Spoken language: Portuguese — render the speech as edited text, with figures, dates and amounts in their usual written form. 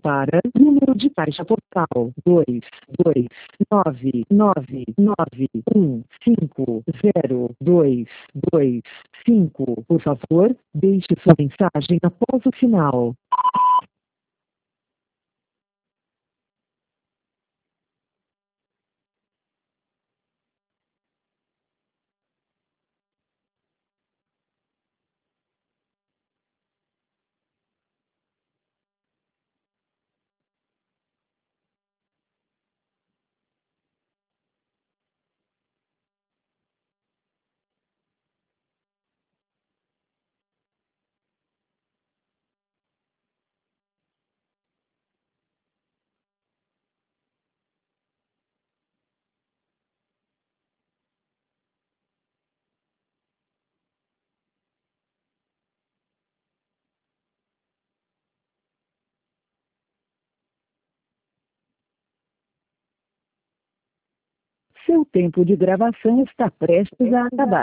para número de caixa postal 22991502225. Por favor, deixe sua mensagem após o sinal. Seu tempo de gravação está prestes a acabar.